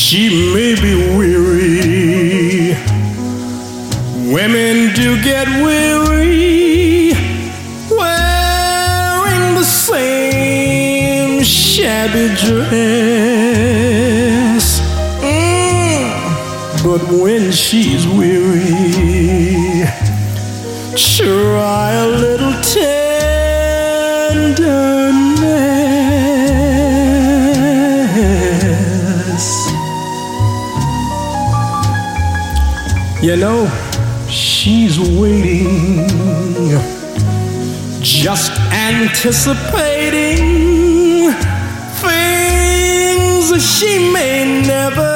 She may be weary. Women do get weary wearing the same shabby dress. But when she's weary, try a little tenderness. You know, she's waiting, just anticipating things she may never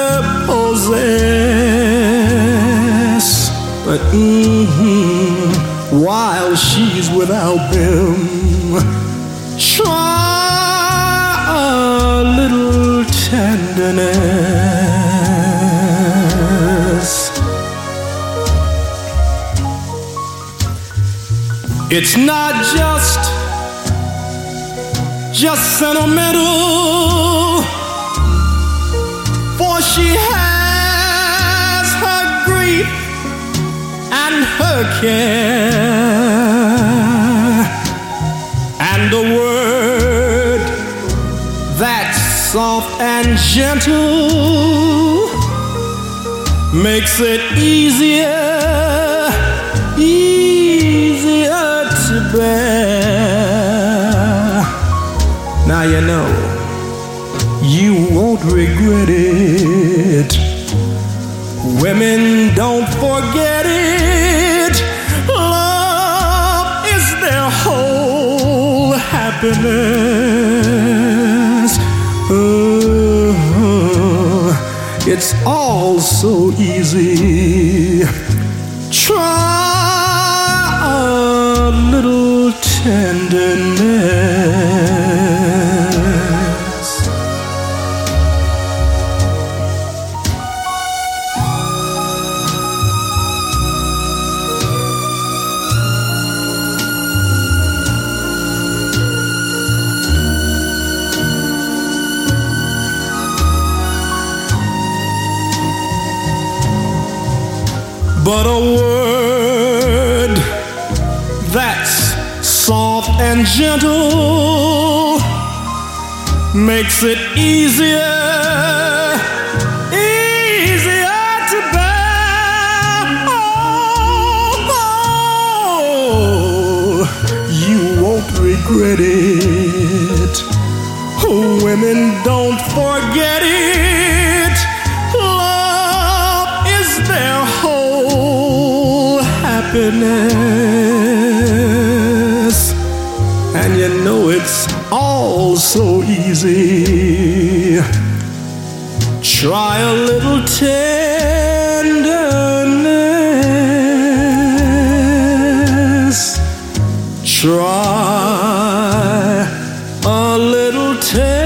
possess. But while she's without them, try a little tenderness. It's not just sentimental, for she has her grief and her care, and a word that's soft and gentle makes it easier to bear. Now you know you won't regret it. Women don't forget it. Love is their whole happiness. It's all so easy. Try a little tenderness. But a word that's soft and gentle makes it easier to bear. Oh, you won't regret it. Women don't forget it. Love is their whole happiness. And you know it's all so easy. Try a little tenderness. Try a little tenderness.